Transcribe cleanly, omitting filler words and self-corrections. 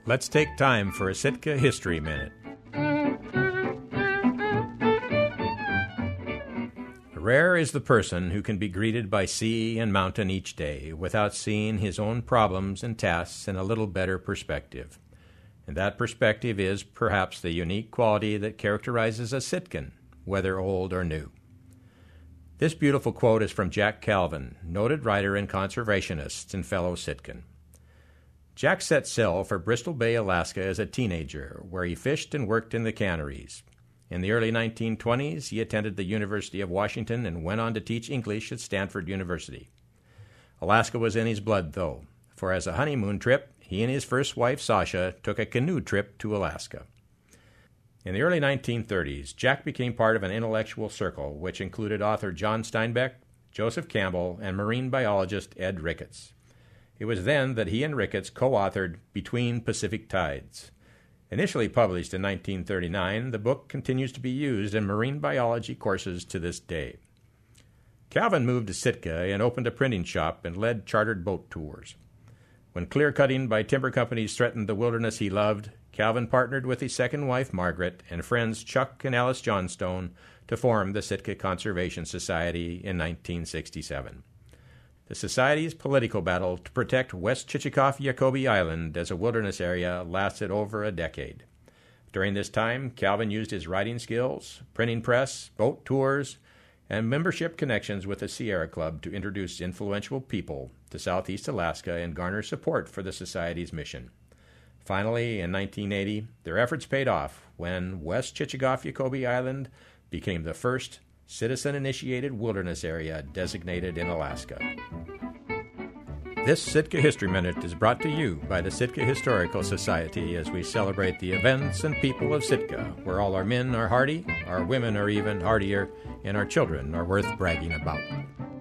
Let's take time for a Sitka History Minute. Rare is the person who can be greeted by sea and mountain each day without seeing his own problems and tasks in a little better perspective. And that perspective is perhaps the unique quality that characterizes a Sitkan, whether old or new. This beautiful quote is from Jack Calvin, noted writer and conservationist and fellow Sitkan. Jack set sail for Bristol Bay, Alaska as a teenager, where he fished and worked in the canneries. In the early 1920s, he attended the University of Washington and went on to teach English at Stanford University. Alaska was in his blood, though, for as a honeymoon trip, he and his first wife, Sasha, took a canoe trip to Alaska. In the early 1930s, Jack became part of an intellectual circle which included author John Steinbeck, Joseph Campbell, and marine biologist Ed Ricketts. It was then that he and Ricketts co-authored Between Pacific Tides. Initially published in 1939, the book continues to be used in marine biology courses to this day. Calvin moved to Sitka and opened a printing shop and led chartered boat tours. When clear-cutting by timber companies threatened the wilderness he loved, Calvin partnered with his second wife, Margaret, and friends Chuck and Alice Johnstone to form the Sitka Conservation Society in 1967. The Society's political battle to protect West Chichikov-Yakobi Island as a wilderness area lasted over a decade. During this time, Calvin used his writing skills, printing press, boat tours, and membership connections with the Sierra Club to introduce influential people to Southeast Alaska and garner support for the Society's mission. Finally, in 1980, their efforts paid off when West Chichikov-Yakobi Island became the first citizen-initiated wilderness area designated in Alaska. This Sitka History Minute is brought to you by the Sitka Historical Society as we celebrate the events and people of Sitka, where all our men are hardy, our women are even hardier, and our children are worth bragging about.